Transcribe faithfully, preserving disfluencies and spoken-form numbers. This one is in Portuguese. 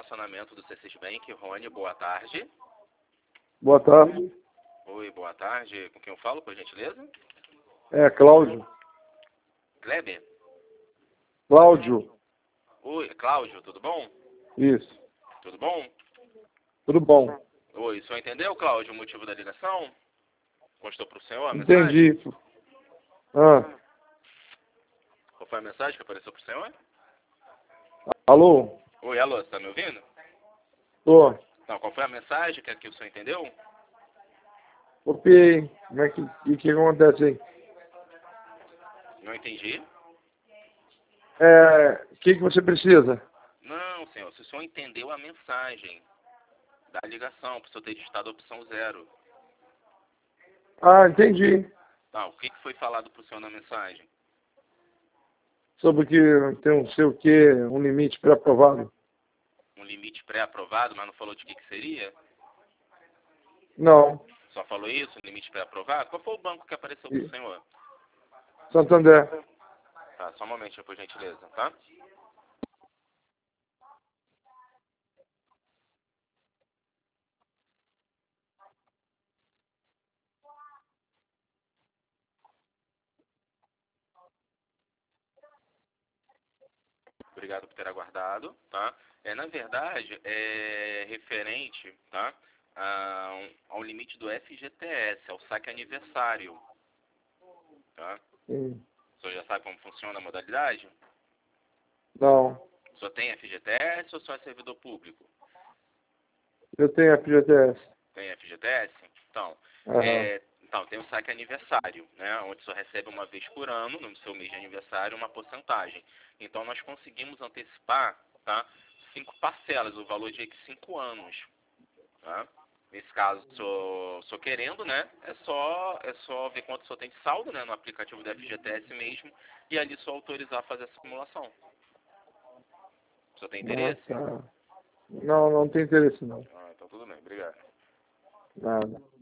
relacionamento do C C Bank. Rony, boa tarde. Boa tarde. Oi, boa tarde. Com quem eu falo, por gentileza? É, Cláudio. Kleber? Cláudio. Oi, Cláudio, tudo bom? Isso. Tudo bom? Tudo bom. Oi, o senhor entendeu, Cláudio, o motivo da ligação? Constou para o senhor a mensagem? Entendi. Ah, Qual foi a mensagem que apareceu para o senhor? alô? Oi, alô, você está me ouvindo? Tô. Não, qual foi a mensagem que, que o senhor entendeu? Copiei. Como é que, e que acontece aí? Não entendi. É, o que, que você precisa? Não, senhor, se o senhor entendeu a mensagem da ligação, para o senhor ter digitado a opção zero. Ah, entendi. Tá, o que, que foi falado para o senhor na mensagem? Sobre que tem um sei o que, um limite pré-aprovado. Um limite pré-aprovado, mas não falou de que, que seria? Não. Só falou isso, um limite pré-aprovado? Qual foi o banco que apareceu para o E- senhor? Santander. Tá, só um momentinho, por gentileza, tá? Obrigado por ter aguardado, tá? É, na verdade, é referente, tá, a um- ao limite do F G T S, ao saque aniversário, tá? Sim. O senhor já sabe como funciona a modalidade? Não. O senhor tem F G T S ou só é servidor público? Eu tenho F G T S. Tem F G T S? Então, Aham. é, então tem o saque aniversário, né? Onde o senhor recebe uma vez por ano, no seu mês de aniversário, uma porcentagem. Então nós conseguimos antecipar, tá? Cinco parcelas, o valor de cinco anos, tá? Nesse caso, sou, sou querendo, né? É só, é só ver quanto o senhor tem de saldo, né? No aplicativo do F G T S mesmo, e ali só autorizar a fazer a simulação. O senhor tem Ah, interesse? tá. Não, não tem interesse não. Ah, então tudo bem, obrigado. Nada.